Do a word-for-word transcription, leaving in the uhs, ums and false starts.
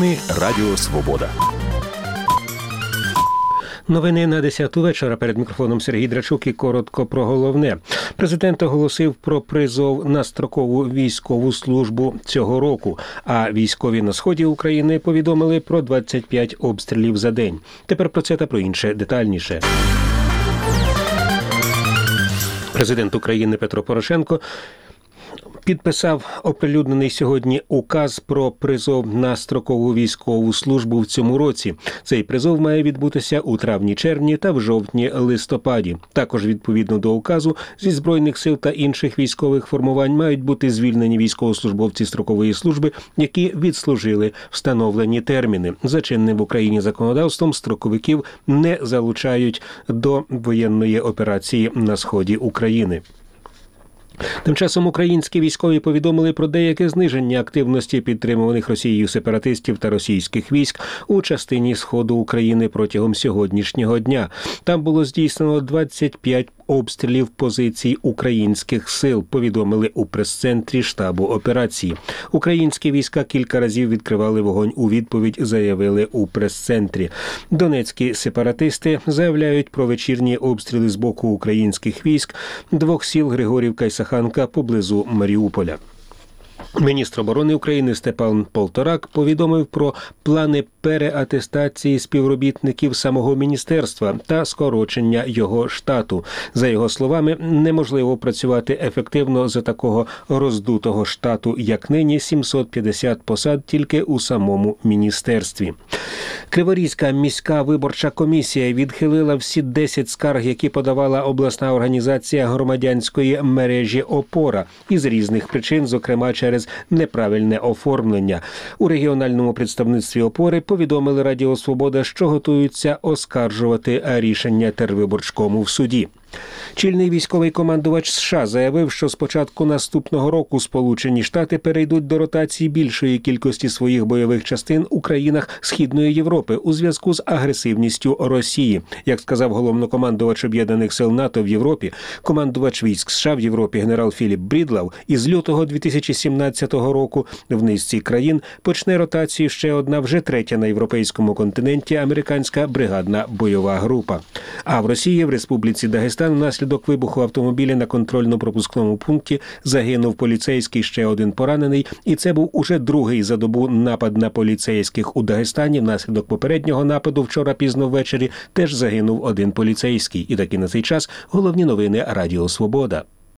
Новини Радіо Свобода. Новини на десяту вечора. Перед мікрофоном Сергій Драчук і коротко про головне. Президент оголосив про призов на строкову військову службу цього року, а військові на сході України повідомили про двадцять п'ять обстрілів за день. Тепер про це та про інше детальніше. Президент України Петро Порошенко підписав оприлюднений сьогодні указ про призов на строкову військову службу в цьому році. Цей призов має відбутися у травні-червні та в жовтні-листопаді. Також, відповідно до указу, зі Збройних сил та інших військових формувань мають бути звільнені військовослужбовці строкової служби, які відслужили встановлені терміни. За чинним в Україні законодавством строковиків не залучають до воєнної операції на сході України. Тим часом українські військові повідомили про деяке зниження активності підтримуваних Росією сепаратистів та російських військ у частині сходу України протягом сьогоднішнього дня. Там було здійснено двадцять п'ять обстрілів позицій українських сил, повідомили у прес-центрі штабу операції. Українські війська кілька разів відкривали вогонь у відповідь, заявили у прес-центрі. Донецькі сепаратисти заявляють про вечірні обстріли з боку українських військ двох сіл Григорівка і Саханка поблизу Маріуполя. Міністр оборони України Степан Полторак повідомив про плани переатестації співробітників самого міністерства та скорочення його штату. За його словами, неможливо працювати ефективно за такого роздутого штату, як нині, сімсот п'ятдесят посад тільки у самому міністерстві. Криворізька міська виборча комісія відхилила всі десять скарг, які подавала обласна організація громадянської мережі «Опора» із різних причин, зокрема через неправильне оформлення. У регіональному представництві «Опори» повідомили Радіо Свобода, що готуються оскаржувати рішення Тервиборчкому в суді. Чільний військовий командувач США заявив, що з початку наступного року Сполучені Штати перейдуть до ротації більшої кількості своїх бойових частин у країнах Східної Європи у зв'язку з агресивністю Росії. Як сказав головнокомандувач Об'єднаних сил НАТО в Європі, командувач військ США в Європі генерал Філіп Брідлау із лютого дві тисячі сімнадцятого року в низці країн почне ротацію ще одна, вже третя на європейському континенті, американська бригадна бойова група. А в Росії, в Республіці Дагестан, внаслідок вибуху автомобіля на контрольно-пропускному пункті загинув поліцейський, ще один поранений, і це був уже другий за добу напад на поліцейських у Дагестані. Внаслідок попереднього нападу вчора пізно ввечері теж загинув один поліцейський. І таки на цей час головні новини Радіо Свобода.